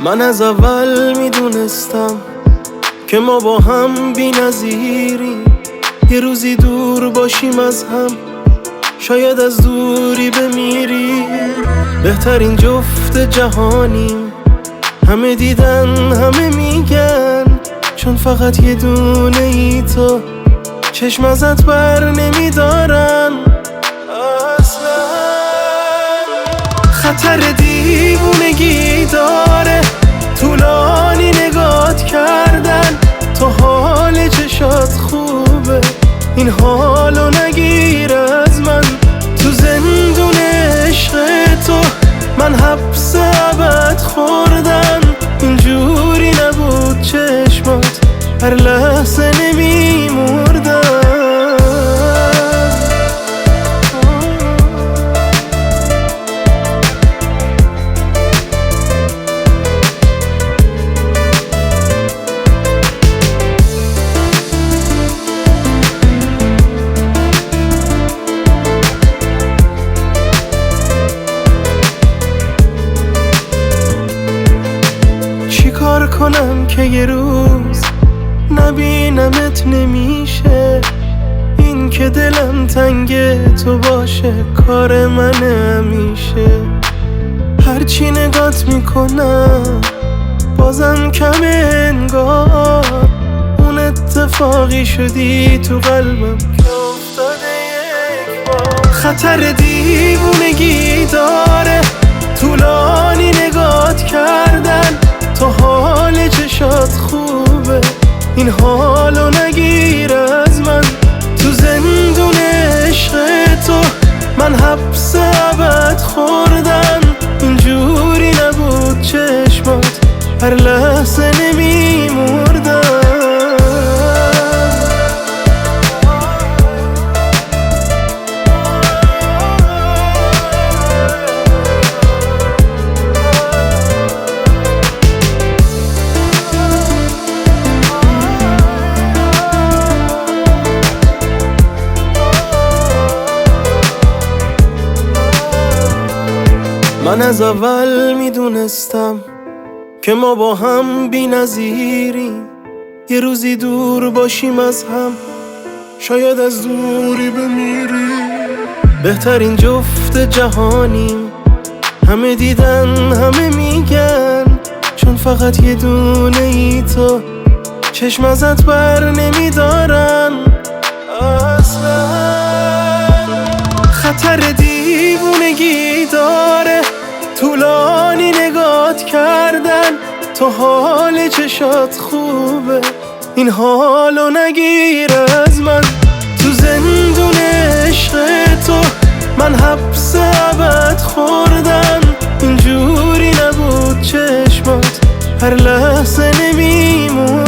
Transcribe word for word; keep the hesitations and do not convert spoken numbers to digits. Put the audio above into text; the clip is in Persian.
من از اول میدونستم که ما با هم بی نظیریم. یه روزی دور باشیم از هم، شاید از دوری بمیریم. بهترین جفت جهانیم، همه دیدن همه میگن، چون فقط یه دونه ای تو چشم ازت بر نمیدارن اصلا. خطر دیوونگی داره طولانی نگات کردن، تو حال چشات خوبه این حالو نگیر از من. تو زندون عشق تو من حبس ابد خوردم، اینجوری نبود چشمات هر لحظه نمیمردم. کار کنم که یه روز نبینمت نمیشه، این که دلم تنگ تو باشه کار من همیشه. هرچی نگات میکنم بازم کمه انگار، اون اتفاقی شدی تو قلبم که افتاده یک بار. خطر دیوونگی داره طولانی نگات کردن، تو حال چشات خوبه این حالو نگیر از من. تو زندون عشق تو من حبس ابد خوردم، اینجوری نبود چشمات هر لحظه نمیمردم. من از اول میدونستم که ما با هم بی نظیریم. یه روزی دور باشیم از هم، شاید از دوری بمیریم. بهترین جفت جهانیم، همه دیدن همه میگن، چون فقط یه دونه ای تو چشم ازت بر نمیدارن اصلا. خطر دیوونگی داره طولانی نگات کردن، تو حال چشات خوبه این حالو نگیر از من. تو زندون عشق تو من حبس ابد خوردم، اینجوری نبود چشمات هر لحظه نمیمون.